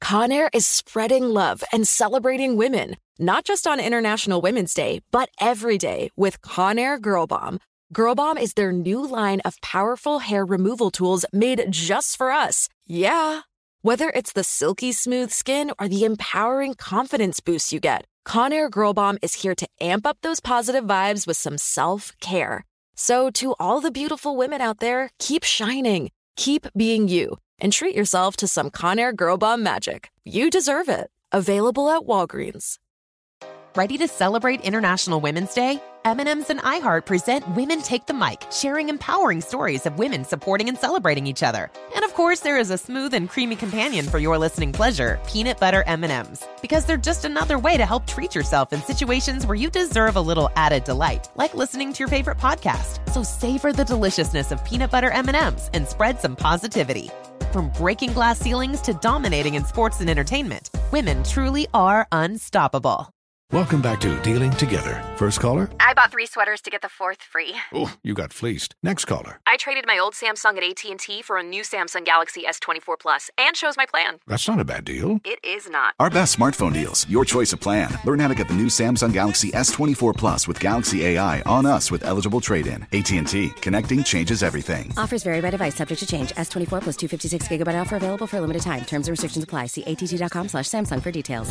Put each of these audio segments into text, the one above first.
Conair is spreading love and celebrating women, not just on International Women's Day, but every day with Conair Girl Bomb. Girl Bomb is their new line of powerful hair removal tools made just for us. Yeah. Whether it's the silky smooth skin or the empowering confidence boost you get, Conair Girl Bomb is here to amp up those positive vibes with some self-care. So to all the beautiful women out there, keep shining, keep being you, and treat yourself to some Conair Girl Bomb magic. You deserve it. Available at Walgreens. Ready to celebrate International Women's Day? M&M's and iHeart present Women Take the Mic, sharing empowering stories of women supporting and celebrating each other. And of course, there is a smooth and creamy companion for your listening pleasure, peanut butter M&M's. Because they're just another way to help treat yourself in situations where you deserve a little added delight, like listening to your favorite podcast. So savor the deliciousness of peanut butter M&M's and spread some positivity. From breaking glass ceilings to dominating in sports and entertainment, women truly are unstoppable. Welcome back to Dealing Together. First caller? I bought 3 sweaters to get the 4th free. Oh, you got fleeced. Next caller? I traded my old Samsung at AT&T for a new Samsung Galaxy S24 Plus and chose my plan. That's not a bad deal. It is not. Our best smartphone deals. Your choice of plan. Learn how to get the new Samsung Galaxy S24 Plus with Galaxy AI on us with eligible trade-in. AT&T. Connecting changes everything. Offers vary by device. Subject to change. S24 plus 256 gigabyte offer available for a limited time. Terms and restrictions apply. See att.com/Samsung for details.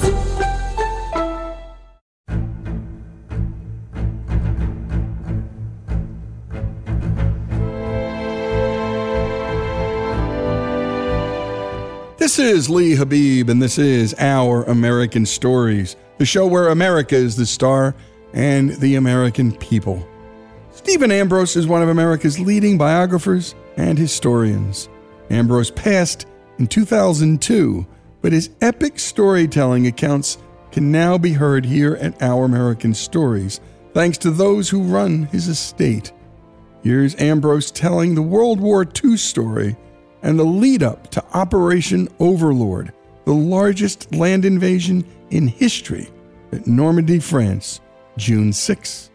This is Lee Habib, and this is Our American Stories, the show where America is the star and the American people. Stephen Ambrose is one of America's leading biographers and historians. Ambrose passed in 2002, but his epic storytelling accounts can now be heard here at Our American Stories, thanks to those who run his estate. Here's Ambrose telling the World War II story and the lead-up to Operation Overlord, the largest land invasion in history at Normandy, France, June 6,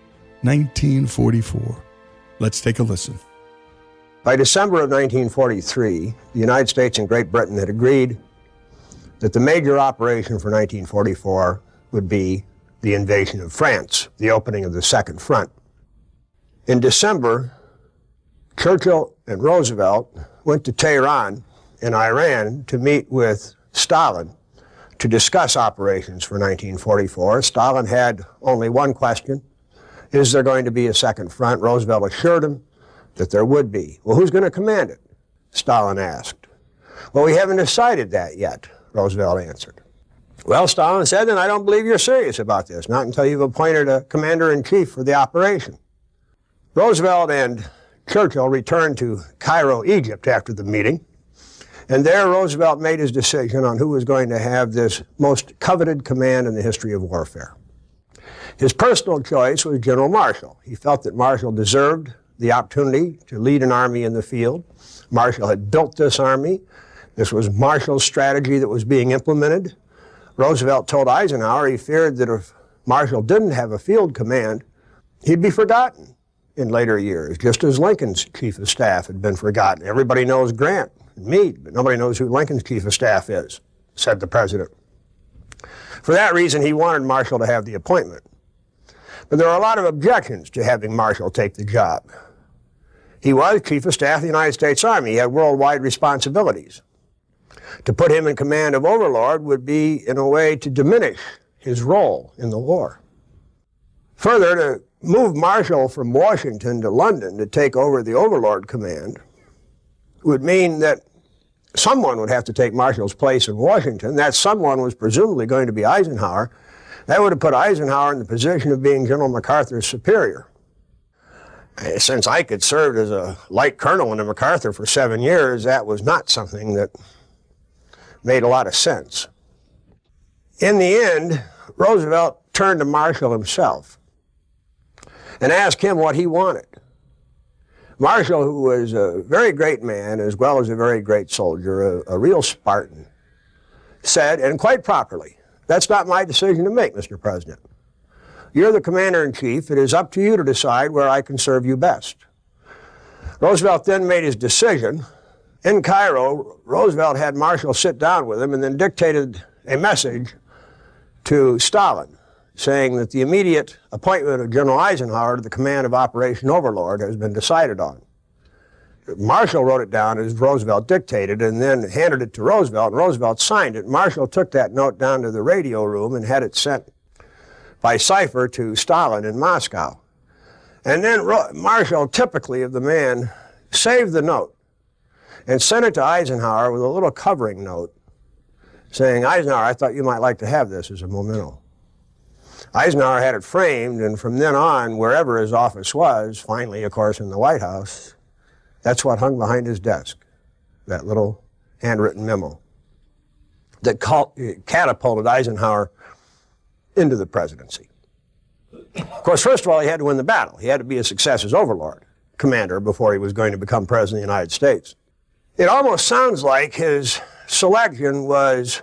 1944. Let's take a listen. By December of 1943, the United States and Great Britain had agreed that the major operation for 1944 would be the invasion of France, the opening of the Second Front. In December, Churchill and Roosevelt went to Tehran in Iran to meet with Stalin to discuss operations for 1944. Stalin had only one question: is there going to be a second front? Roosevelt assured him that there would be. Well, who's going to command it? Stalin asked. Well, we haven't decided that yet, Roosevelt answered. Well, Stalin said, then I don't believe you're serious about this, not until you've appointed a commander-in-chief for the operation. Roosevelt and Churchill returned to Cairo, Egypt after the meeting, and there Roosevelt made his decision on who was going to have this most coveted command in the history of warfare. His personal choice was General Marshall. He felt that Marshall deserved the opportunity to lead an army in the field. Marshall had built this army. This was Marshall's strategy that was being implemented. Roosevelt told Eisenhower he feared that if Marshall didn't have a field command, he'd be forgotten in later years, just as Lincoln's chief of staff had been forgotten. Everybody knows Grant and Meade, but nobody knows who Lincoln's chief of staff is, said the president. For that reason, he wanted Marshall to have the appointment. But there are a lot of objections to having Marshall take the job. He was chief of staff of the United States Army. He had worldwide responsibilities. To put him in command of Overlord would be, in a way, to diminish his role in the war. Further, to move Marshall from Washington to London to take over the Overlord command would mean that someone would have to take Marshall's place in Washington. That someone was presumably going to be Eisenhower. That would have put Eisenhower in the position of being General MacArthur's superior. Since Ike had served as a light colonel under MacArthur for 7 years, that was not something that made a lot of sense. In the end, Roosevelt turned to Marshall himself and asked him what he wanted. Marshall, who was a very great man as well as a very great soldier, a real Spartan, said, and quite properly, "That's not my decision to make, Mr. President. You're the commander-in-chief. It is up to you to decide where I can serve you best." Roosevelt then made his decision In Cairo, Roosevelt had Marshall sit down with him and then dictated a message to Stalin saying that the immediate appointment of General Eisenhower to the command of Operation Overlord has been decided on. Marshall wrote it down as Roosevelt dictated and then handed it to Roosevelt, and Roosevelt signed it. Marshall took that note down to the radio room and had it sent by cipher to Stalin in Moscow. And then Marshall, typically of the man, saved the note and sent it to Eisenhower with a little covering note saying, Eisenhower, I thought you might like to have this as a memento. Eisenhower had it framed, and from then on, wherever his office was, finally, of course, in the White House, that's what hung behind his desk, that little handwritten memo that catapulted Eisenhower into the presidency. Of course, first of all, he had to win the battle. He had to be a success as Overlord commander before he was going to become president of the United States. It almost sounds like his selection was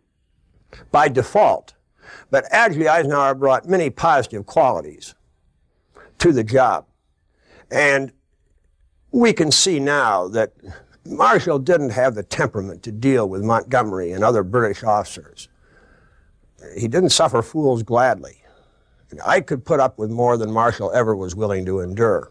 by default, but actually Eisenhower brought many positive qualities to the job. And we can see now that Marshall didn't have the temperament to deal with Montgomery and other British officers. He didn't suffer fools gladly. I could put up with more than Marshall ever was willing to endure.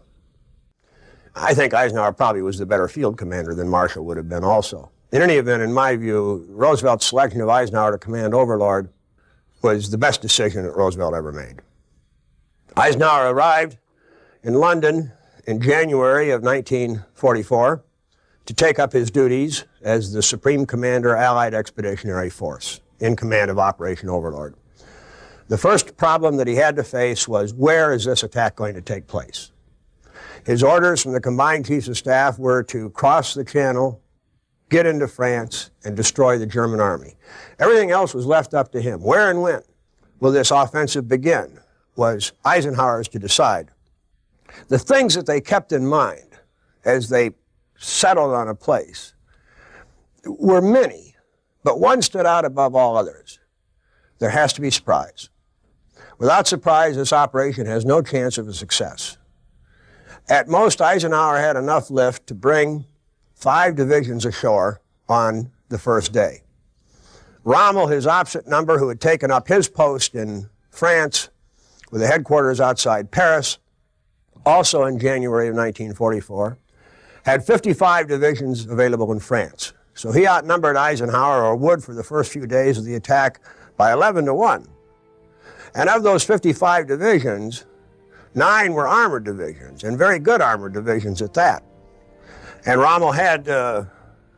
I think Eisenhower probably was the better field commander than Marshall would have been also. In any event, in my view, Roosevelt's selection of Eisenhower to command Overlord was the best decision that Roosevelt ever made. Eisenhower arrived in London in January of 1944 to take up his duties as the Supreme Commander, Allied Expeditionary Force, in command of Operation Overlord. The first problem that he had to face was, where is this attack going to take place? His orders from the Combined Chiefs of Staff were to cross the Channel, get into France, and destroy the German army. Everything else was left up to him. Where and when will this offensive begin was Eisenhower's to decide. The things that they kept in mind as they settled on a place were many, but one stood out above all others. There has to be surprise. Without surprise, this operation has no chance of a success. At most, Eisenhower had enough lift to bring 5 divisions ashore on the first day. Rommel, his opposite number, who had taken up his post in France with the headquarters outside Paris, also in January of 1944, had 55 divisions available in France. So he outnumbered Eisenhower, or would for the first few days of the attack, by 11-1. And of those 55 divisions, 9 were armored divisions, and very good armored divisions at that. And Rommel had an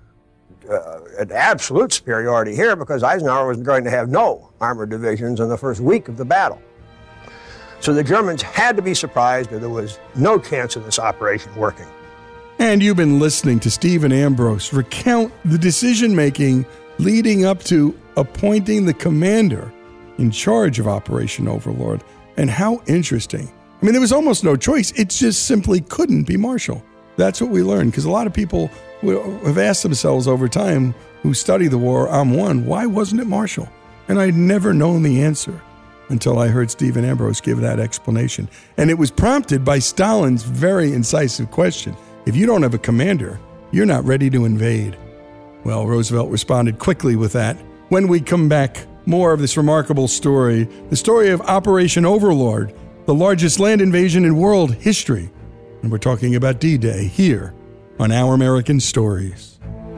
absolute superiority here because Eisenhower was going to have no armored divisions in the first week of the battle. So the Germans had to be surprised, or there was no chance of this operation working. And you've been listening to Stephen Ambrose recount the decision-making leading up to appointing the commander in charge of Operation Overlord. And how interesting. I mean, there was almost no choice. It just simply couldn't be Marshall. That's what we learned, because a lot of people have asked themselves over time who study the war, I'm one, why wasn't it Marshall? And I'd never known the answer until I heard Stephen Ambrose give that explanation. And it was prompted by Stalin's very incisive question. If you don't have a commander, you're not ready to invade. Well, Roosevelt responded quickly with that. When we come back, more of this remarkable story, the story of Operation Overlord, the largest land invasion in world history. And we're talking about D-Day here on Our American Stories.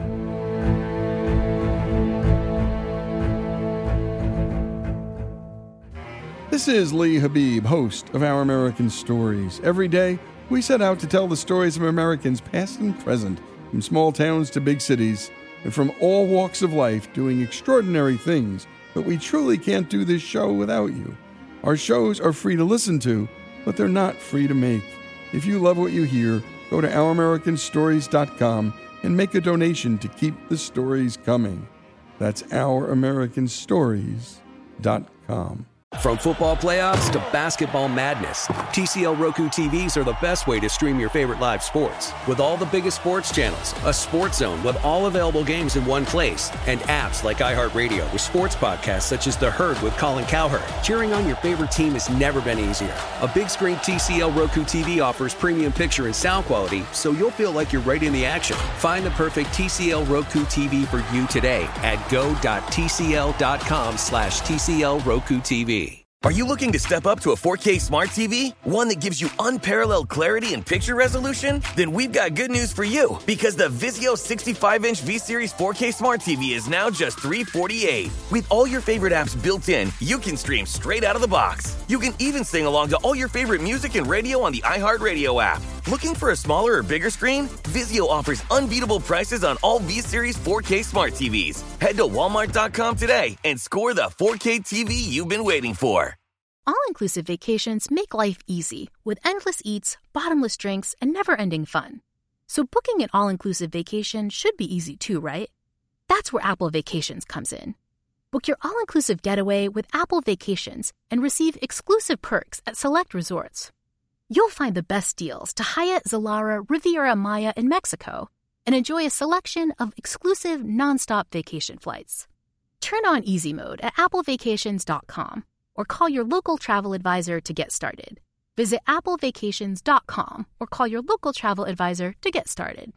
This is Lee Habib, host of Our American Stories. Every day, we set out to tell the stories of Americans past and present, from small towns to big cities, and from all walks of life doing extraordinary things, but we truly can't do this show without you. Our shows are free to listen to, but they're not free to make. If you love what you hear, go to OurAmericanStories.com and make a donation to keep the stories coming. That's OurAmericanStories.com. From football playoffs to basketball madness, TCL Roku TVs are the best way to stream your favorite live sports. With all the biggest sports channels, a sports zone with all available games in one place, and apps like iHeartRadio with sports podcasts such as The Herd with Colin Cowherd. Cheering on your favorite team has never been easier. A big screen TCL Roku TV offers premium picture and sound quality, so you'll feel like you're right in the action. Find the perfect TCL Roku TV for you today at go.tcl.com/TCL Roku TV. Are you looking to step up to a 4K smart TV? One that gives you unparalleled clarity and picture resolution? Then we've got good news for you, because the Vizio 65-inch V-Series 4K smart TV is now just $348. With all your favorite apps built in, you can stream straight out of the box. You can even sing along to all your favorite music and radio on the iHeartRadio app. Looking for a smaller or bigger screen? Vizio offers unbeatable prices on all V-Series 4K smart TVs. Head to Walmart.com today and score the 4K TV you've been waiting for. All-inclusive vacations make life easy with endless eats, bottomless drinks, and never-ending fun. So booking an all-inclusive vacation should be easy too, right? That's where Apple Vacations comes in. Book your all-inclusive getaway with Apple Vacations and receive exclusive perks at select resorts. You'll find the best deals to Hyatt Zilara Riviera Maya in Mexico and enjoy a selection of exclusive nonstop vacation flights. Turn on easy mode at applevacations.com or call your local travel advisor to get started. Visit applevacations.com or call your local travel advisor to get started.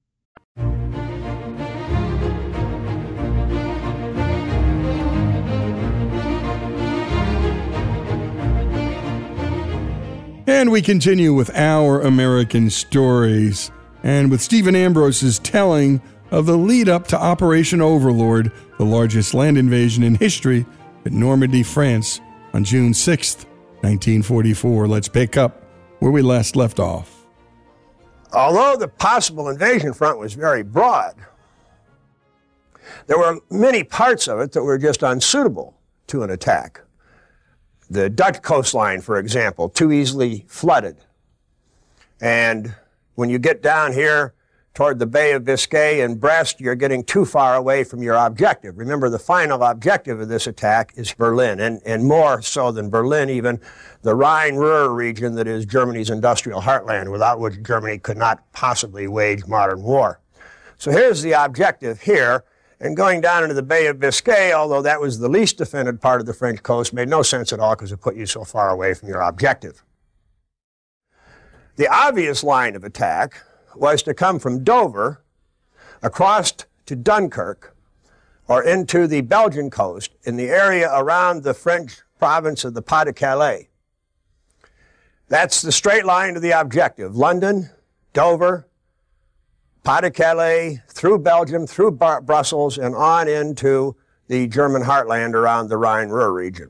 And we continue with Our American Stories, and with Stephen Ambrose's telling of the lead up to Operation Overlord, the largest land invasion in history at Normandy, France, on June 6th, 1944. Let's pick up where we last left off. Although the possible invasion front was very broad, there were many parts of it that were just unsuitable to an attack. The Dutch coastline, for example, too easily flooded. And when you get down here toward the Bay of Biscay and Brest, you're getting too far away from your objective. Remember, the final objective of this attack is Berlin, and more so than Berlin even, the Rhine-Ruhr region that is Germany's industrial heartland, without which Germany could not possibly wage modern war. So here's the objective here, and going down into the Bay of Biscay, although that was the least defended part of the French coast, made no sense at all because it put you so far away from your objective. The obvious line of attack was to come from Dover across to Dunkirk or into the Belgian coast in the area around the French province of the Pas-de-Calais. That's the straight line to the objective. London, Dover, Pas-de-Calais, through Belgium, through Brussels, and on into the German heartland around the Rhine-Ruhr region.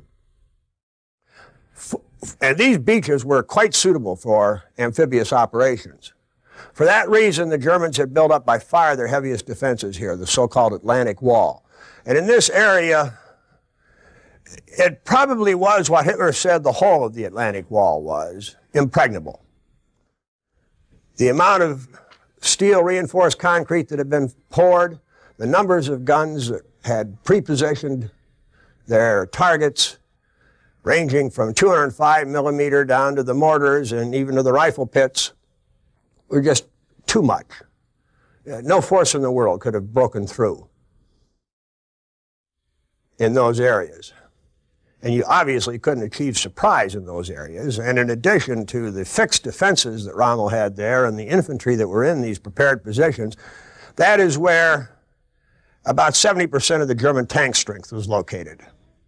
And these beaches were quite suitable for amphibious operations. For that reason, the Germans had built up by far their heaviest defenses here, the so-called Atlantic Wall. And in this area, it probably was what Hitler said the whole of the Atlantic Wall was, impregnable. The amount of steel reinforced concrete that had been poured, the numbers of guns that had pre-positioned their targets, ranging from 205 millimeter down to the mortars and even to the rifle pits, were just too much. No force in the world could have broken through in those areas. And you obviously couldn't achieve surprise in those areas. And in addition to the fixed defenses that Rommel had there and the infantry that were in these prepared positions, that is where about 70% of the German tank strength was located.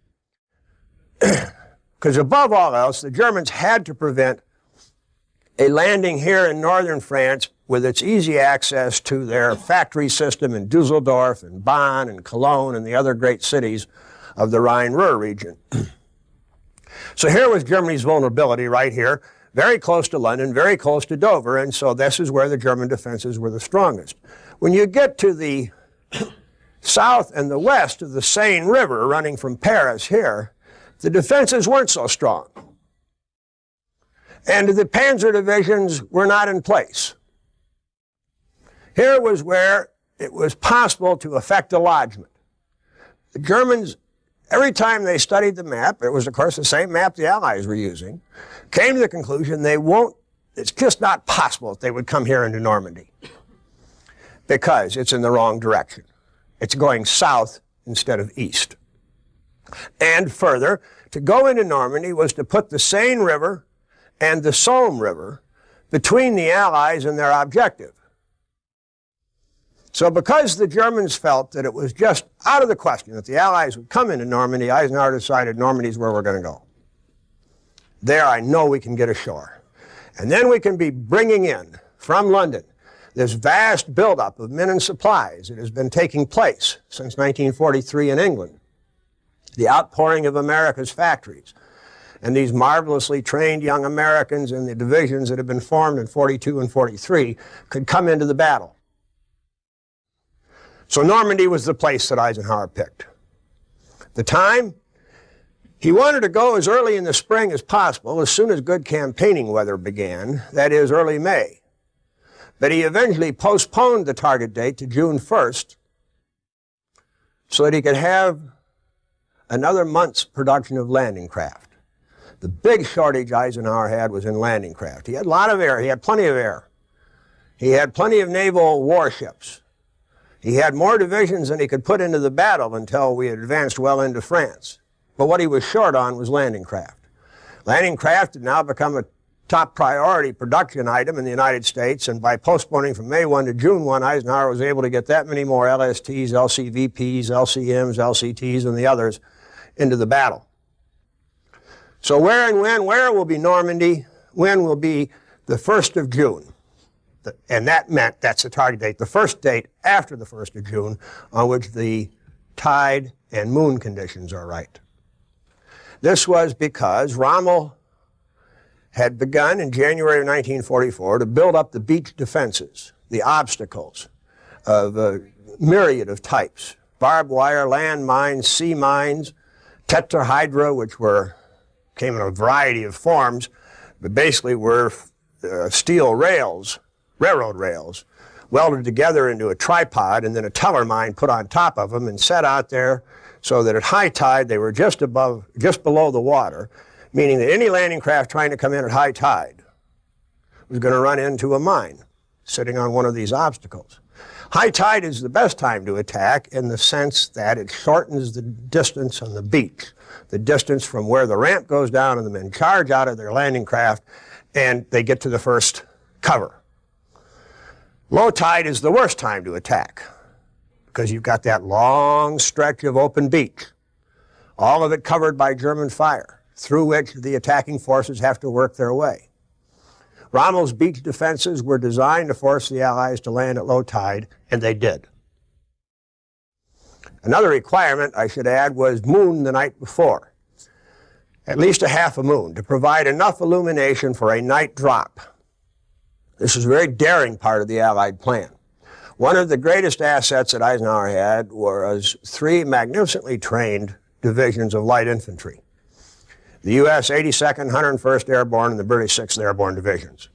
Because above all else, the Germans had to prevent a landing here in northern France with its easy access to their factory system in Dusseldorf and Bonn and Cologne and the other great cities of the Rhine-Ruhr region. So here was Germany's vulnerability right here, very close to London, very close to Dover, and so this is where the German defenses were the strongest. When you get to the south and the west of the Seine River running from Paris here, the defenses weren't so strong. And the panzer divisions were not in place. Here was where it was possible to effect a lodgment. The Germans every time they studied the map, it was, of course, the same map the Allies were using, came to the conclusion it's just not possible that they would come here into Normandy because it's in the wrong direction. It's going south instead of east. And further, to go into Normandy was to put the Seine River and the Somme River between the Allies and their objective. So because the Germans felt that it was just out of the question that the Allies would come into Normandy, Eisenhower decided Normandy's where we're going to go. There I know we can get ashore. And then we can be bringing in from London this vast buildup of men and supplies that has been taking place since 1943 in England. The outpouring of America's factories and these marvelously trained young Americans in the divisions that have been formed in 42 and 43 could come into the battle. So Normandy was the place that Eisenhower picked. The time, he wanted to go as early in the spring as possible, as soon as good campaigning weather began, that is, early May. But he eventually postponed the target date to June 1st so that he could have another month's production of landing craft. The big shortage Eisenhower had was in landing craft. He had a lot of air. He had plenty of air. He had plenty of naval warships. He had more divisions than he could put into the battle until we had advanced well into France. But what he was short on was landing craft. Landing craft had now become a top priority production item in the United States, and by postponing from May 1 to June 1, Eisenhower was able to get that many more LSTs, LCVPs, LCMs, LCTs, and the others into the battle. So where and when? Where will be Normandy? When will be the 1st of June? And that meant, that's the target date, the first date after the 1st of June on which the tide and moon conditions are right. This was because Rommel had begun in January of 1944 to build up the beach defenses, the obstacles of a myriad of types, barbed wire, land mines, sea mines, tetrahydra, which came in a variety of forms, but basically were steel rails, railroad rails, welded together into a tripod and then a teller mine put on top of them and set out there so that at high tide they were just below the water, meaning that any landing craft trying to come in at high tide was going to run into a mine sitting on one of these obstacles. High tide is the best time to attack in the sense that it shortens the distance on the beach, the distance from where the ramp goes down and the men charge out of their landing craft and they get to the first cover. Low tide is the worst time to attack because you've got that long stretch of open beach, all of it covered by German fire, through which the attacking forces have to work their way. Rommel's beach defenses were designed to force the Allies to land at low tide, and they did. Another requirement, I should add, was moon the night before, at least a half a moon, to provide enough illumination for a night drop. This is a very daring part of the Allied plan. One of the greatest assets that Eisenhower had was 3 magnificently trained divisions of light infantry. The U.S. 82nd, 101st Airborne, and the British 6th Airborne Divisions.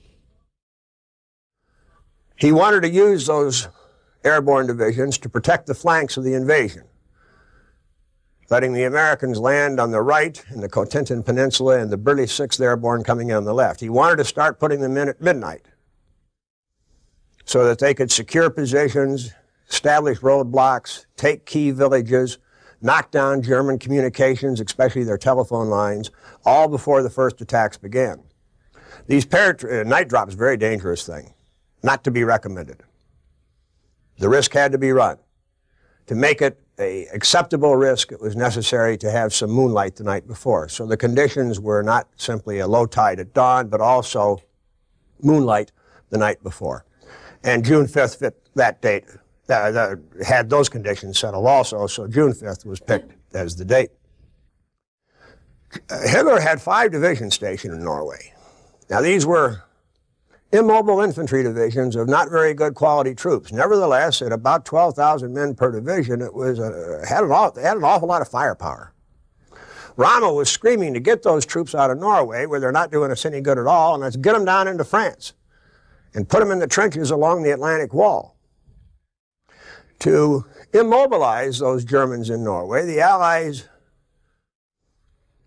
He wanted to use those airborne divisions to protect the flanks of the invasion, letting the Americans land on the right in the Cotentin Peninsula and the British 6th Airborne coming in on the left. He wanted to start putting them in at midnight so that they could secure positions, establish roadblocks, take key villages, knock down German communications, especially their telephone lines, all before the first attacks began. These night drops, a very dangerous thing, not to be recommended. The risk had to be run. To make it an acceptable risk, it was necessary to have some moonlight the night before. So the conditions were not simply a low tide at dawn, but also moonlight the night before. And June 5th fit that date, had those conditions settled also, so June 5th was picked as the date. Hitler had 5 divisions stationed in Norway. Now these were immobile infantry divisions of not very good quality troops. Nevertheless, at about 12,000 men per division, it was had an awful lot of firepower. Rommel was screaming to get those troops out of Norway, where they're not doing us any good at all, and let's get them down into France and put them in the trenches along the Atlantic Wall. To immobilize those Germans in Norway, the Allies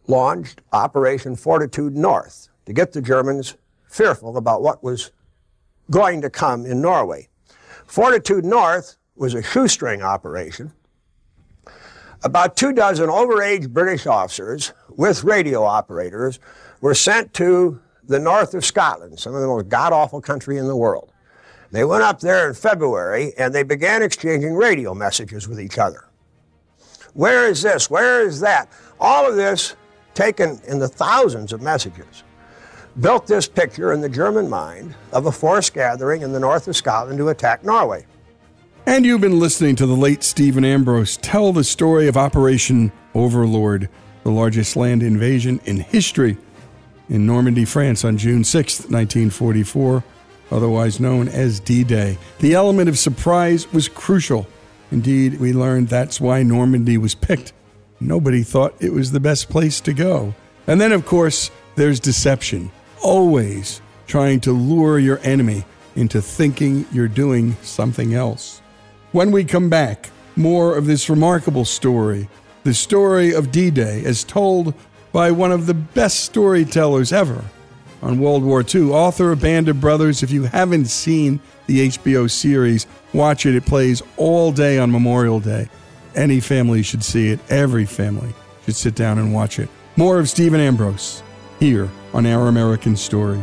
launched Operation Fortitude North to get the Germans fearful about what was going to come in Norway. Fortitude North was a shoestring operation. About 24 overage British officers with radio operators were sent to the north of Scotland, some of the most god-awful country in the world. They went up there in February and they began exchanging radio messages with each other. Where is this? Where is that? All of this, taken in the thousands of messages, built this picture in the German mind of a force gathering in the north of Scotland to attack Norway. And you've been listening to the late Stephen Ambrose tell the story of Operation Overlord, the largest land invasion in history in Normandy, France on June 6, 1944, otherwise known as D-Day. The element of surprise was crucial. Indeed, we learned that's why Normandy was picked. Nobody thought it was the best place to go. And then, of course, there's deception, always trying to lure your enemy into thinking you're doing something else. When we come back, more of this remarkable story, the story of D-Day as told by one of the best storytellers ever on World War II, author of Band of Brothers. If you haven't seen the HBO series, watch it. It plays all day on Memorial Day. Any family should see it. Every family should sit down and watch it. More of Stephen Ambrose here on Our American Stories.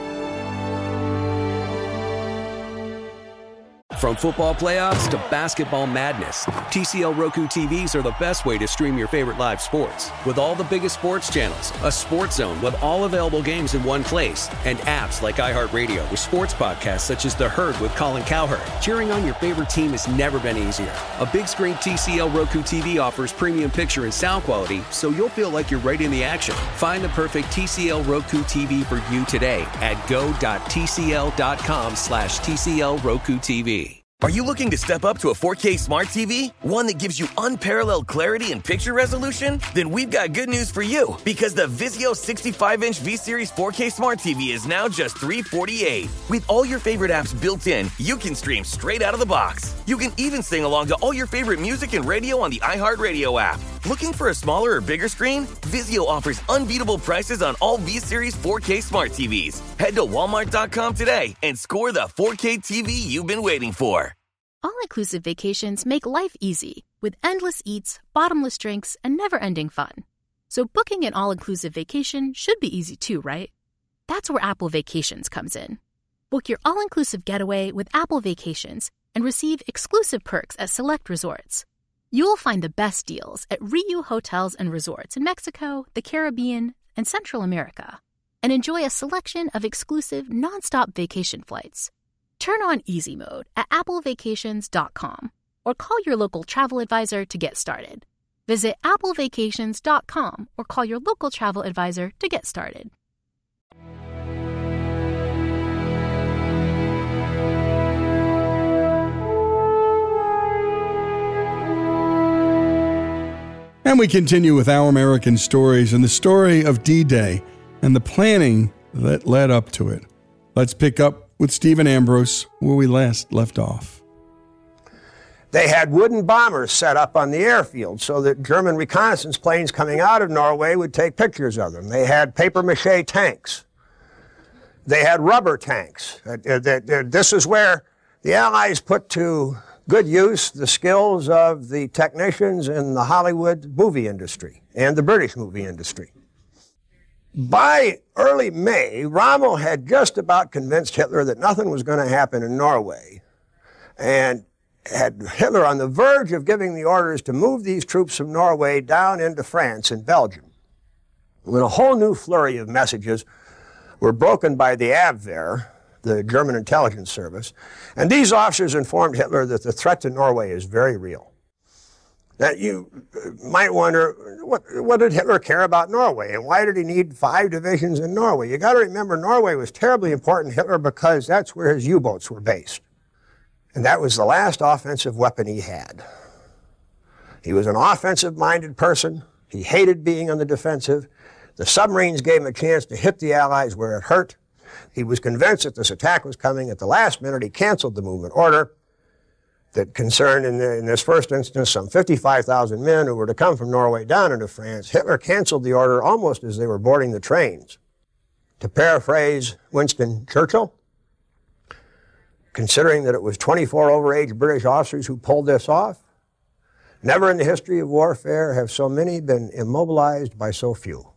From football playoffs to basketball madness, TCL Roku TVs are the best way to stream your favorite live sports. With all the biggest sports channels, a sports zone with all available games in one place, and apps like iHeartRadio with sports podcasts such as The Herd with Colin Cowherd. Cheering on your favorite team has never been easier. A big screen TCL Roku TV offers premium picture and sound quality, so you'll feel like you're right in the action. Find the perfect TCL Roku TV for you today at go.tcl.com/TCL Roku TV. Are you looking to step up to a 4K smart TV? One that gives you unparalleled clarity and picture resolution? Then we've got good news for you, because the Vizio 65-inch V-Series 4K smart TV is now just $348. With all your favorite apps built in, you can stream straight out of the box. You can even sing along to all your favorite music and radio on the iHeartRadio app. Looking for a smaller or bigger screen? Vizio offers unbeatable prices on all V-Series 4K smart TVs. Head to Walmart.com today and score the 4K TV you've been waiting for. All-inclusive vacations make life easy with endless eats, bottomless drinks, and never-ending fun. So booking an all-inclusive vacation should be easy too, right? That's where Apple Vacations comes in. Book your all-inclusive getaway with Apple Vacations and receive exclusive perks at select resorts. You'll find the best deals at Riu Hotels and Resorts in Mexico, the Caribbean, and Central America, and enjoy a selection of exclusive non-stop vacation flights. Turn on easy mode at applevacations.com or call your local travel advisor to get started. Visit applevacations.com or call your local travel advisor to get started. And we continue with Our American Stories and the story of D-Day and the planning that led up to it. Let's pick up with Stephen Ambrose where we last left off. They had wooden bombers set up on the airfield so that German reconnaissance planes coming out of Norway would take pictures of them. They had papier-mâché tanks. They had rubber tanks. This is where the Allies put to good use the skills of the technicians in the Hollywood movie industry and the British movie industry. By early May, Rommel had just about convinced Hitler that nothing was going to happen in Norway, and had Hitler on the verge of giving the orders to move these troops from Norway down into France and Belgium, when a whole new flurry of messages were broken by the Abwehr, the German intelligence service, and these officers informed Hitler that the threat to Norway is very real. Now, you might wonder, what did Hitler care about Norway, and why did he need 5 divisions in Norway? You got to remember, Norway was terribly important to Hitler because that's where his U-boats were based. And that was the last offensive weapon he had. He was an offensive-minded person. He hated being on the defensive. The submarines gave him a chance to hit the Allies where it hurt. He was convinced that this attack was coming. At the last minute, he canceled the movement order. that concerned, in this first instance, some 55,000 men who were to come from Norway down into France, Hitler canceled the order almost as they were boarding the trains. To paraphrase Winston Churchill, considering that it was 24 overage British officers who pulled this off, never in the history of warfare have so many been immobilized by so few.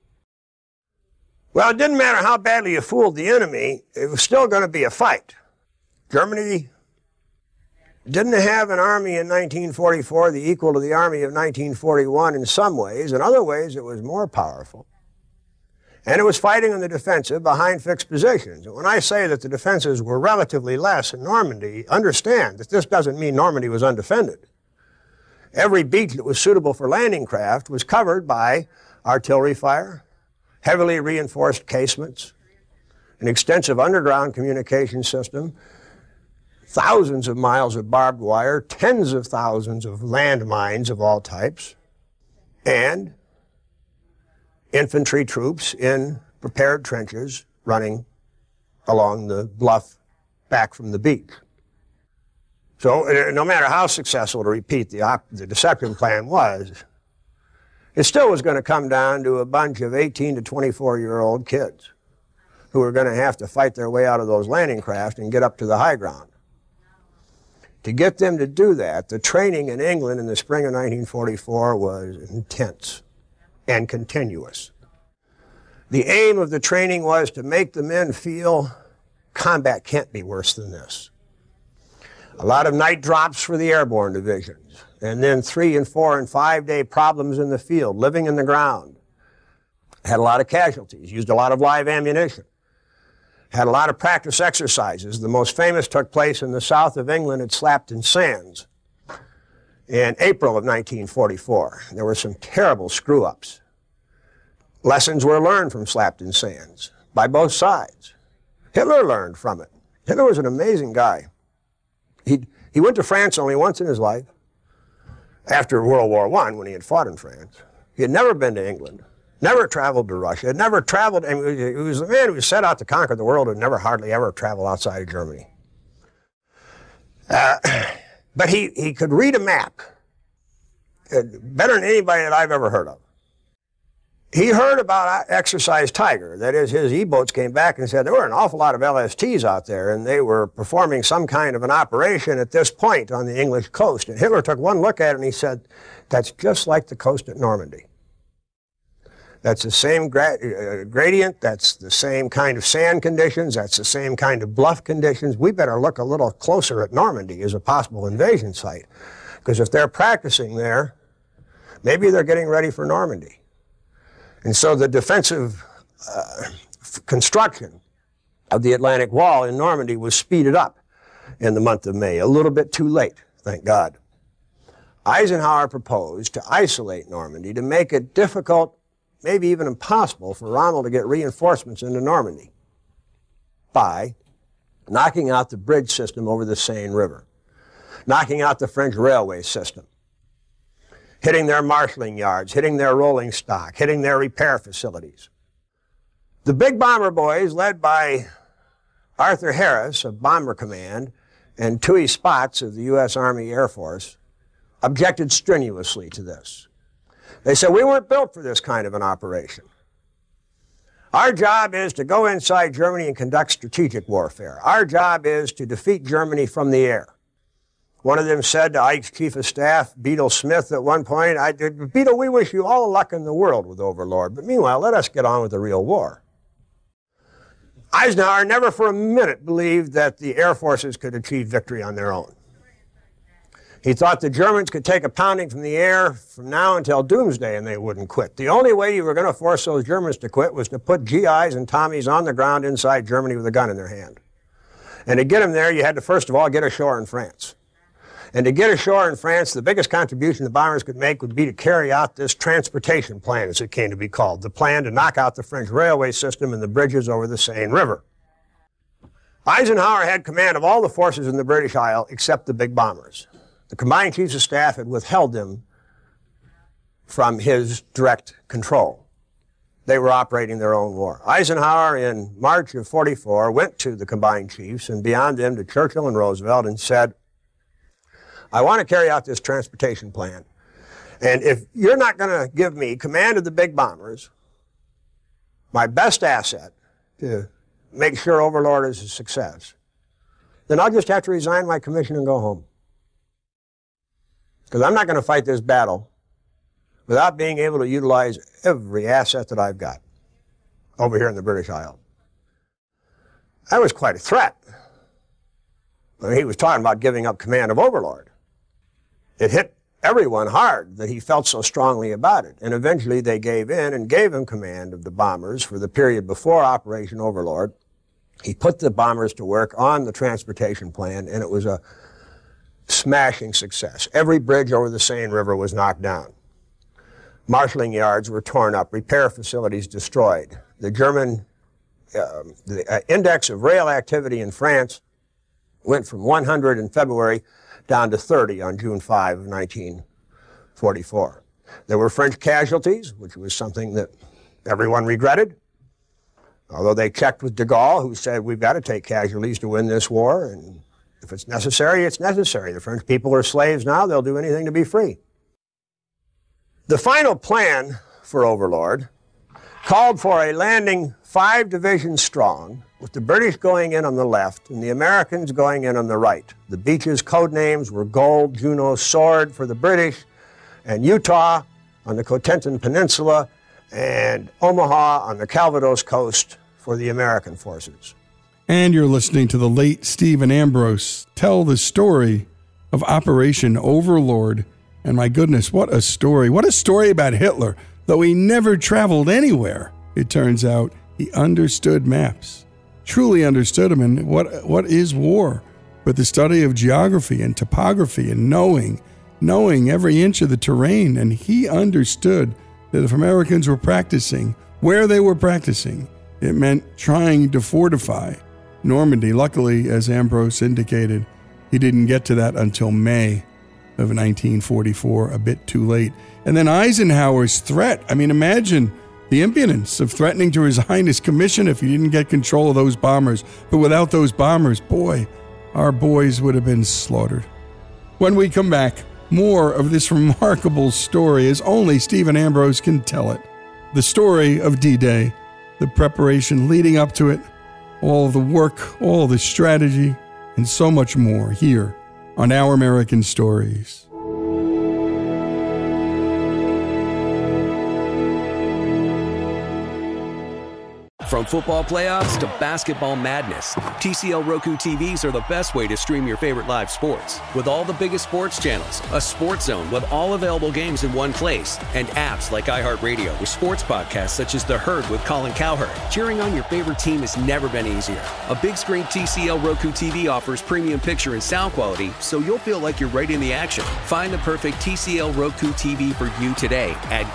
Well, it didn't matter how badly you fooled the enemy, it was still going to be a fight. Germany didn't have an army in 1944 the equal to the army of 1941 in some ways. In other ways, it was more powerful. And it was fighting on the defensive behind fixed positions. And when I say that the defenses were relatively less in Normandy, understand that this doesn't mean Normandy was undefended. Every beach that was suitable for landing craft was covered by artillery fire, heavily reinforced casements, an extensive underground communication system, thousands of miles of barbed wire, tens of thousands of landmines of all types, and infantry troops in prepared trenches running along the bluff back from the beach. So no matter how successful, to repeat, the deception plan was, it still was going to come down to a bunch of 18 to 24-year-old kids who were going to have to fight their way out of those landing craft and get up to the high ground. To get them to do that, the training in England in the spring of 1944 was intense and continuous. The aim of the training was to make the men feel combat can't be worse than this. A lot of night drops for the airborne divisions, and then 3 and 4 and 5 day problems in the field, living in the ground. Had a lot of casualties, used a lot of live ammunition. Had a lot of practice exercises. The most famous took place in the south of England at Slapton Sands in April of 1944. There were some terrible screw-ups. Lessons were learned from Slapton Sands by both sides. Hitler learned from it. Hitler was an amazing guy. He went to France only once in his life, after World War I, when he had fought in France. He had never been to England, never traveled to Russia, had never traveled, and he was the man who set out to conquer the world and never hardly ever traveled outside of Germany. But he could read a map better than anybody that I've ever heard of. He heard about Exercise Tiger. That is, his E-boats came back and said there were an awful lot of LSTs out there, and they were performing some kind of an operation at this point on the English coast. And Hitler took one look at it and he said, that's just like the coast at Normandy. That's the same gradient, that's the same kind of sand conditions, that's the same kind of bluff conditions. We better look a little closer at Normandy as a possible invasion site. Because if they're practicing there, maybe they're getting ready for Normandy. And so the defensive construction of the Atlantic Wall in Normandy was speeded up in the month of May, a little bit too late, thank God. Eisenhower proposed to isolate Normandy to make it difficult, maybe even impossible, for Rommel to get reinforcements into Normandy by knocking out the bridge system over the Seine River, knocking out the French railway system, hitting their marshalling yards, hitting their rolling stock, hitting their repair facilities. The big bomber boys, led by Arthur Harris of Bomber Command and Toohey Spotts of the U.S. Army Air Force, objected strenuously to this. They said, we weren't built for this kind of an operation. Our job is to go inside Germany and conduct strategic warfare. Our job is to defeat Germany from the air. One of them said to Ike's chief of staff, Beadle Smith, at one point, Beadle, we wish you all the luck in the world with Overlord, but meanwhile, let us get on with the real war. Eisenhower never for a minute believed that the air forces could achieve victory on their own. He thought the Germans could take a pounding from the air from now until doomsday and they wouldn't quit. The only way you were going to force those Germans to quit was to put GIs and Tommies on the ground inside Germany with a gun in their hand. And to get them there, you had to first of all get ashore in France. And to get ashore in France, the biggest contribution the bombers could make would be to carry out this transportation plan, as it came to be called, the plan to knock out the French railway system and the bridges over the Seine River. Eisenhower had command of all the forces in the British Isle except the big bombers. The combined chiefs of staff had withheld them from his direct control. They were operating their own war. Eisenhower, in March of '44, went to the combined chiefs and beyond them to Churchill and Roosevelt and said, I want to carry out this transportation plan. And if you're not going to give me command of the big bombers, my best asset to make sure Overlord is a success, then I'll just have to resign my commission and go home. Because I'm not going to fight this battle without being able to utilize every asset that I've got over here in the British Isles. That was quite a threat. He was talking about giving up command of Overlord. It hit everyone hard that he felt so strongly about it. And eventually they gave in and gave him command of the bombers for the period before Operation Overlord. He put the bombers to work on the transportation plan, and it was a smashing success. Every bridge over the Seine River was knocked down. Marshalling yards were torn up, repair facilities destroyed. The German index of rail activity in France went from 100 in February down to 30 on June 5 of 1944. There were French casualties, which was something that everyone regretted, although they checked with de Gaulle, who said, we've got to take casualties to win this war, and if it's necessary, it's necessary. The French people are slaves now. They'll do anything to be free. The final plan for Overlord called for a landing 5 divisions strong, with the British going in on the left and the Americans going in on the right. The beaches' code names were Gold, Juno, Sword for the British, and Utah on the Cotentin Peninsula, and Omaha on the Calvados coast for the American forces. And you're listening to the late Stephen Ambrose tell the story of Operation Overlord. And my goodness, what a story. What a story about Hitler. Though he never traveled anywhere, it turns out he understood maps. Truly understood them. And what is war but the study of geography and topography and knowing every inch of the terrain? And he understood that if Americans were practicing where they were practicing, it meant trying to fortify Normandy. Luckily, as Ambrose indicated, he didn't get to that until May of 1944, a bit too late. And then Eisenhower's threat. I mean, imagine the impudence of threatening to resign his commission if he didn't get control of those bombers. But without those bombers, boy, our boys would have been slaughtered. When we come back, more of this remarkable story as only Stephen Ambrose can tell it. The story of D-Day, the preparation leading up to it, all the work, all the strategy, and so much more here on Our American Stories. From football playoffs to basketball madness, TCL Roku TVs are the best way to stream your favorite live sports. With all the biggest sports channels, a sports zone with all available games in one place, and apps like iHeartRadio with sports podcasts such as The Herd with Colin Cowherd. Cheering on your favorite team has never been easier. A big screen TCL Roku TV offers premium picture and sound quality, so you'll feel like you're right in the action. Find the perfect TCL Roku TV for you today at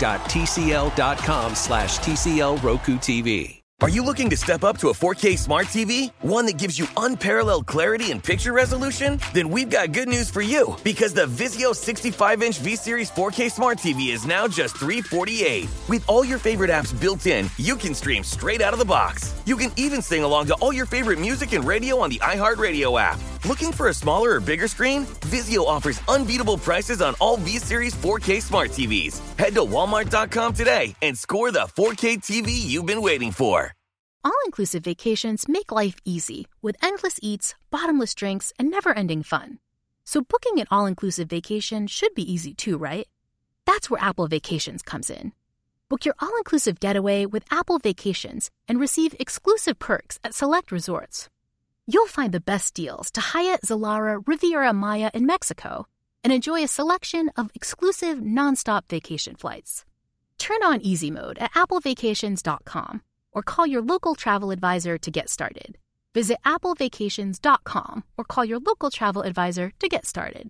go.tcl.com/TCL Roku TV. Are you looking to step up to a 4K smart TV? One that gives you unparalleled clarity and picture resolution? Then we've got good news for you, because the Vizio 65-inch V-Series 4K smart TV is now just $348. With all your favorite apps built in, you can stream straight out of the box. You can even sing along to all your favorite music and radio on the iHeartRadio app. Looking for a smaller or bigger screen? Vizio offers unbeatable prices on all V-Series 4K smart TVs. Head to Walmart.com today and score the 4K TV you've been waiting for. All-inclusive vacations make life easy with endless eats, bottomless drinks, and never-ending fun. So booking an all-inclusive vacation should be easy too, right? That's where Apple Vacations comes in. Book your all-inclusive getaway with Apple Vacations and receive exclusive perks at select resorts. You'll find the best deals to Hyatt, Zilara, Riviera Maya in Mexico, and enjoy a selection of exclusive non-stop vacation flights. Turn on easy mode at applevacations.com or call your local travel advisor to get started. Visit applevacations.com or call your local travel advisor to get started.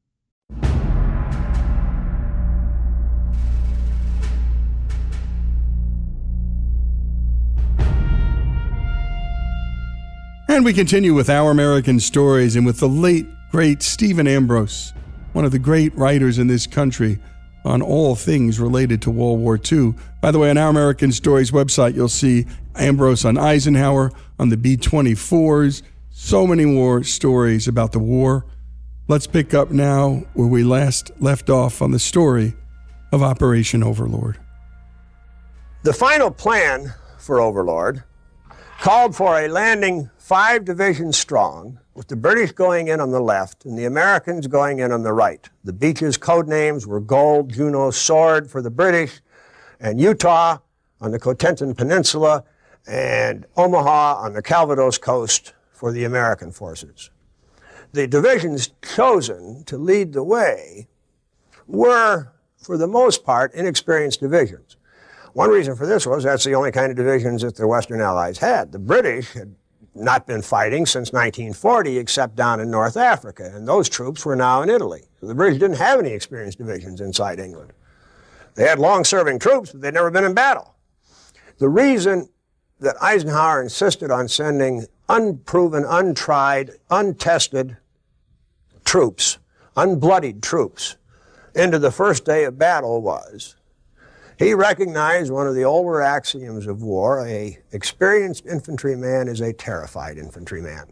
And we continue with Our American Stories and with the late, great Stephen Ambrose, one of the great writers in this country on all things related to World War II. By the way, on Our American Stories website, you'll see Ambrose on Eisenhower, on the B-24s, so many more stories about the war. Let's pick up now where we last left off on the story of Operation Overlord. The final plan for Overlord called for a landing 5 divisions strong, with the British going in on the left and the Americans going in on the right. The beaches' code names were Gold, Juno, Sword for the British, and Utah on the Cotentin Peninsula, and Omaha on the Calvados coast for the American forces. The divisions chosen to lead the way were, for the most part, inexperienced divisions. One reason for this was that's the only kind of divisions that the Western Allies had. The British had not been fighting since 1940 except down in North Africa, and those troops were now in Italy. So the British didn't have any experienced divisions inside England. They had long-serving troops, but they'd never been in battle. The reason that Eisenhower insisted on sending unproven, untried, untested troops, unbloodied troops, into the first day of battle was he recognized one of the older axioms of war: a experienced infantryman is a terrified infantryman.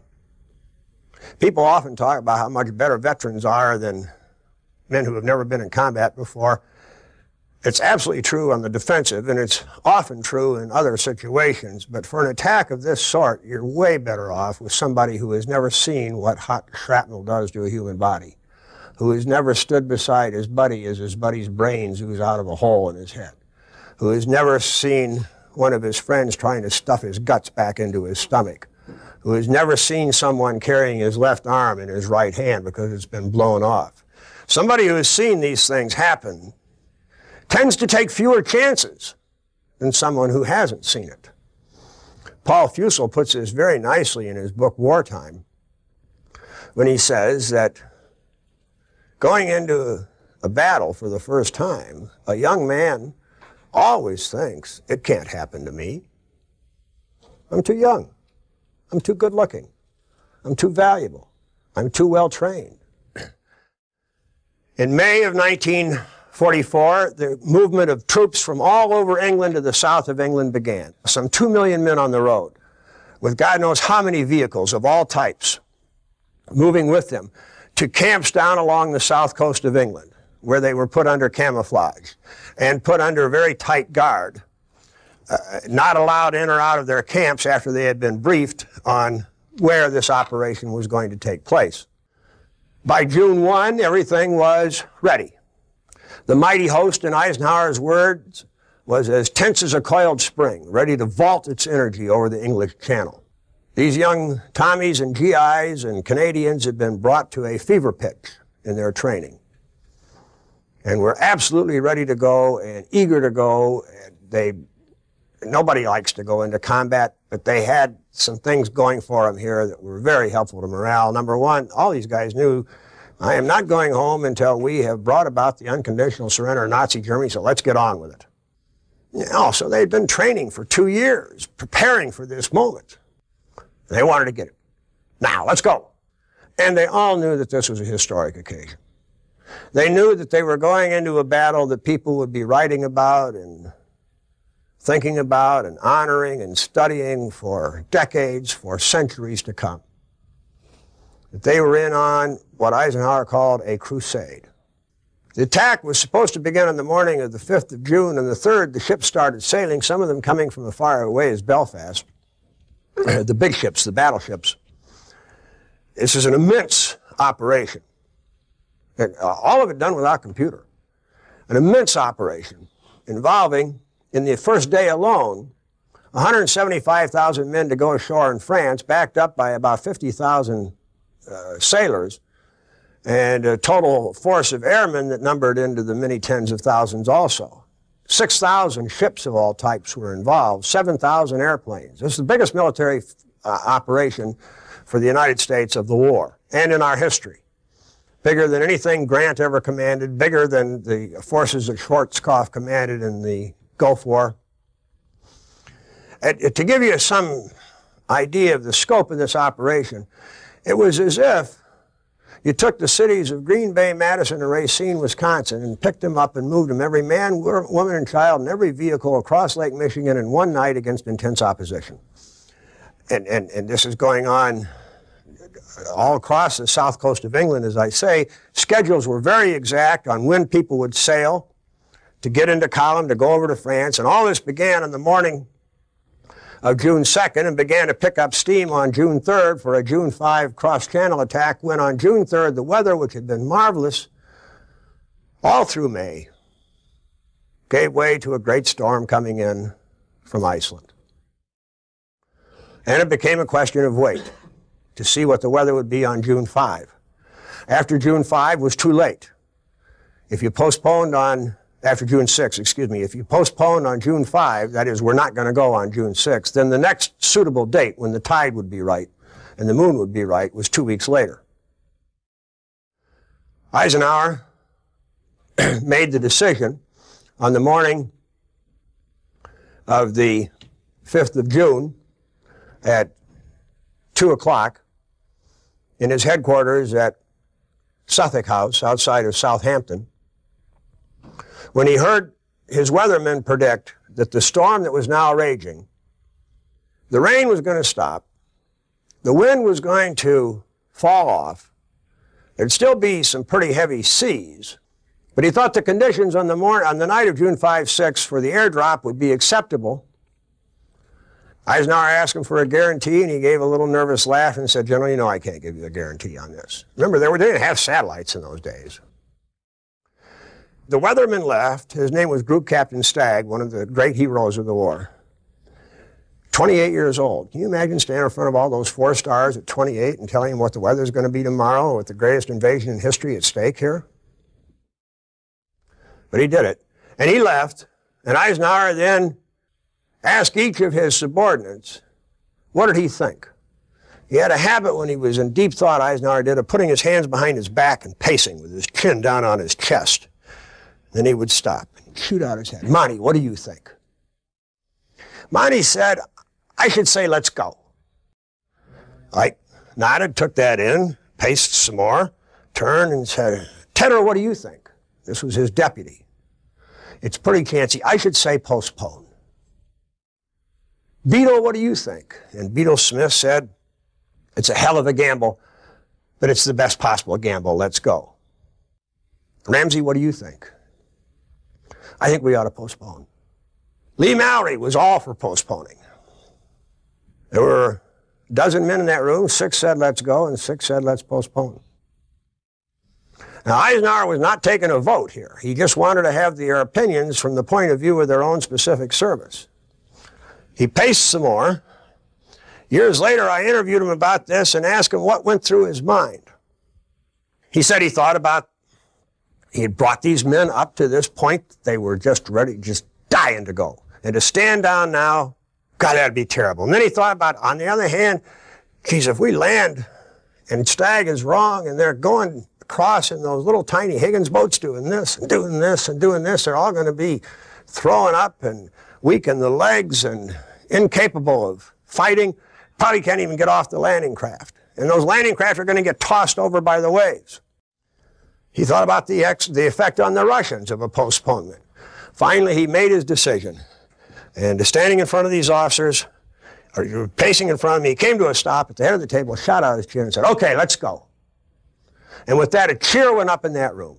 People often talk about how much better veterans are than men who have never been in combat before. It's absolutely true on the defensive, and it's often true in other situations, but for an attack of this sort, you're way better off with somebody who has never seen what hot shrapnel does to a human body, who has never stood beside his buddy as his buddy's brains ooze out of a hole in his head, who has never seen one of his friends trying to stuff his guts back into his stomach, who has never seen someone carrying his left arm in his right hand because it's been blown off. Somebody who has seen these things happen tends to take fewer chances than someone who hasn't seen it. Paul Fussell puts this very nicely in his book Wartime when he says that going into a battle for the first time, a young man always thinks, it can't happen to me. I'm too young. I'm too good looking. I'm too valuable. I'm too well trained. In May of 1944, the movement of troops from all over England to the south of England began. Some 2 million men on the road, with God knows how many vehicles of all types moving with them to camps down along the south coast of England, where they were put under camouflage and put under very tight guard, not allowed in or out of their camps after they had been briefed on where this operation was going to take place. By June 1, everything was ready. The mighty host, in Eisenhower's words, was as tense as a coiled spring, ready to vault its energy over the English Channel. These young Tommies and GIs and Canadians had been brought to a fever pitch in their training, and were absolutely ready to go and eager to go. Nobody likes to go into combat, but they had some things going for them here that were very helpful to morale. Number one, all these guys knew, I am not going home until we have brought about the unconditional surrender of Nazi Germany, so let's get on with it. So they'd been training for 2 years, preparing for this moment. They wanted to get it. Now, let's go. And they all knew that this was a historic occasion. They knew that they were going into a battle that people would be writing about and thinking about and honoring and studying for decades, for centuries to come. That they were in on what Eisenhower called a crusade. The attack was supposed to begin on the morning of the 5th of June, and the 3rd, the ships started sailing, some of them coming from as far away as Belfast. The big ships, the battleships. This is an immense operation. All of it done without computer. An immense operation involving, in the first day alone, 175,000 men to go ashore in France, backed up by about 50,000 sailors, and a total force of airmen that numbered into the many tens of thousands also. 6,000 ships of all types were involved, 7,000 airplanes. This is the biggest military operation for the United States of the war and in our history. Bigger than anything Grant ever commanded, bigger than the forces that Schwarzkopf commanded in the Gulf War. To give you some idea of the scope of this operation, it was as if you took the cities of Green Bay, Madison, and Racine, Wisconsin, and picked them up and moved them, every man, woman, and child, and every vehicle across Lake Michigan in one night against intense opposition. And this is going on all across the south coast of England, as I say, schedules were very exact on when people would sail to get into Column, to go over to France. And all this began on the morning of June 2nd and began to pick up steam on June 3rd for a June 5 cross-channel attack, when on June 3rd the weather, which had been marvelous all through May, gave way to a great storm coming in from Iceland. And it became a question of wait to see what the weather would be on June 5. After June 5 was too late. If you postponed on, after June 6, if you postponed on June 5, that is, we're not going to go on June 6, then the next suitable date when the tide would be right and the moon would be right was 2 weeks later. Eisenhower made the decision on the morning of the 5th of June at 2 o'clock in his headquarters at Suffolk House outside of Southampton, when he heard his weathermen predict that the storm that was now raging, the rain was going to stop, the wind was going to fall off, there'd still be some pretty heavy seas, but he thought the conditions on the night of June 5-6 for the airdrop would be acceptable. Eisenhower asked him for a guarantee, and he gave a little nervous laugh and said, "General, you know I can't give you a guarantee on this." Remember, they didn't have satellites in those days. The weatherman left. His name was Group Captain Stagg, one of the great heroes of the war. 28 years old. Can you imagine standing in front of all those 4 stars at 28 and telling him what the weather's going to be tomorrow with the greatest invasion in history at stake here? But he did it. And he left, and Eisenhower then asked each of his subordinates, what did he think? He had a habit when he was in deep thought, Eisenhower did, of putting his hands behind his back and pacing with his chin down on his chest. Then he would stop and shoot out his head. "Monty, what do you think?" Monty said, "I should say let's go." I nodded, took that in, paced some more, turned and said, "Tedder, what do you think?" This was his deputy. "It's pretty chancy. I should say postpone." "Beadle, what do you think?" And Beadle Smith said, "It's a hell of a gamble, but it's the best possible gamble. Let's go." "Ramsey, what do you think?" "I think we ought to postpone." Lee Mallory was all for postponing. There were a dozen men in that room. 6 said, "Let's go," and 6 said, "Let's postpone." Now, Eisenhower was not taking a vote here. He just wanted to have their opinions from the point of view of their own specific service. He paced some more. Years later, I interviewed him about this and asked him what went through his mind. He said he thought about, he had brought these men up to this point. They were just ready, just dying to go. And to stand down now, God, that'd be terrible. And then he thought about, on the other hand, geez, if we land and Stagg is wrong and they're going across in those little tiny Higgins boats doing this and doing this and doing this, they're all going to be throwing up and weak in the legs and incapable of fighting, probably can't even get off the landing craft. And those landing craft are going to get tossed over by the waves. He thought about the effect on the Russians of a postponement. Finally, he made his decision. And standing in front of these officers, or pacing in front of me, he came to a stop at the head of the table, shot out his chin and said, "Okay, let's go." And with that, a cheer went up in that room.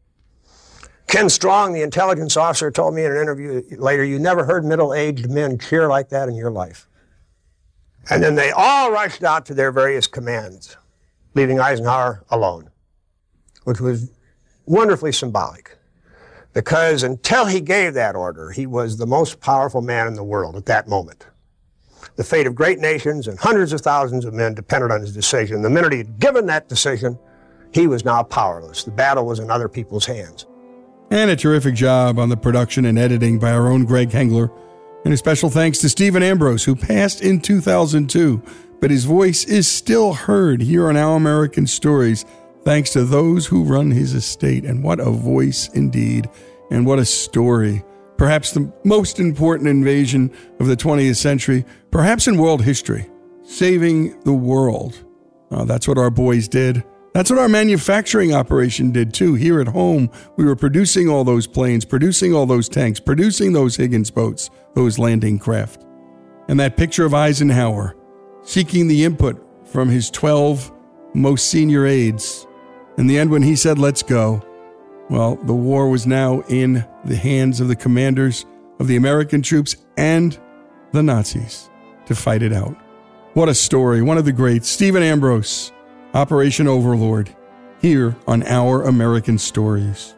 Ken Strong, the intelligence officer, told me in an interview later, "You never heard middle-aged men cheer like that in your life." And then they all rushed out to their various commands, leaving Eisenhower alone, which was wonderfully symbolic, because until he gave that order, he was the most powerful man in the world at that moment. The fate of great nations and hundreds of thousands of men depended on his decision. The minute he had given that decision, he was now powerless. The battle was in other people's hands. And a terrific job on the production and editing by our own Greg Hengler. And a special thanks to Stephen Ambrose, who passed in 2002, but his voice is still heard here on Our American Stories, thanks to those who run his estate. And what a voice indeed, and what a story. Perhaps the most important invasion of the 20th century, perhaps in world history, saving the world. That's what our boys did. That's what our manufacturing operation did, too. Here at home, we were producing all those planes, producing all those tanks, producing those Higgins boats, those landing craft. And that picture of Eisenhower seeking the input from his 12 most senior aides. In the end, when he said, let's go, well, the war was now in the hands of the commanders of the American troops and the Nazis to fight it out. What a story. One of the greats, Stephen Ambrose, Operation Overlord, here on Our American Stories.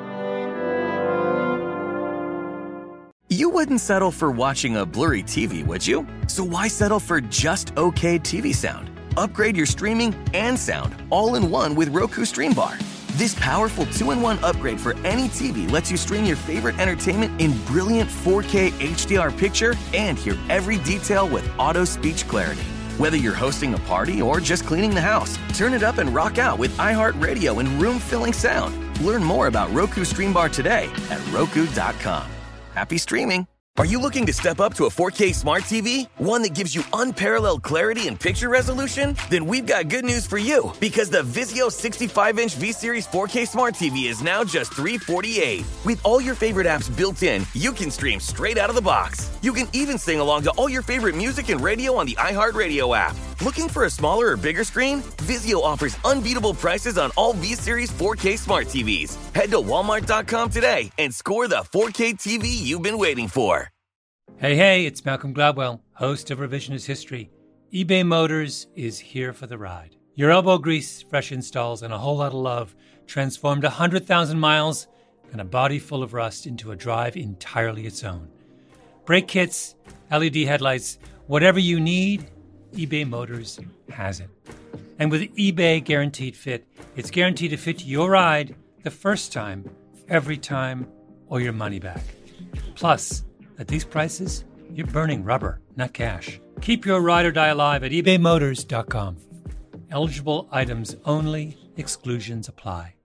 You wouldn't settle for watching a blurry TV, would you? So why settle for just okay TV sound? Upgrade your streaming and sound all in one with Roku Stream Bar. This powerful 2-in-1 upgrade for any TV lets you stream your favorite entertainment in brilliant 4K HDR picture and hear every detail with auto speech clarity. Whether you're hosting a party or just cleaning the house, turn it up and rock out with iHeartRadio and room-filling sound. Learn more about Roku Stream Bar today at Roku.com. Happy streaming! Are you looking to step up to a 4K smart TV? One that gives you unparalleled clarity and picture resolution? Then we've got good news for you, because the Vizio 65-inch V-Series 4K smart TV is now just $348. With all your favorite apps built in, you can stream straight out of the box. You can even sing along to all your favorite music and radio on the iHeartRadio app. Looking for a smaller or bigger screen? Vizio offers unbeatable prices on all V-Series 4K smart TVs. Head to Walmart.com today and score the 4K TV you've been waiting for. Hey, it's Malcolm Gladwell, host of Revisionist History. eBay Motors is here for the ride. Your elbow grease, fresh installs, and a whole lot of love transformed 100,000 miles and a body full of rust into a drive entirely its own. Brake kits, LED headlights, whatever you need, eBay Motors has it. And with eBay Guaranteed Fit, it's guaranteed to fit your ride the first time, every time, or your money back. Plus, at these prices, you're burning rubber, not cash. Keep your ride or die alive at ebaymotors.com. Eligible items only. Exclusions apply.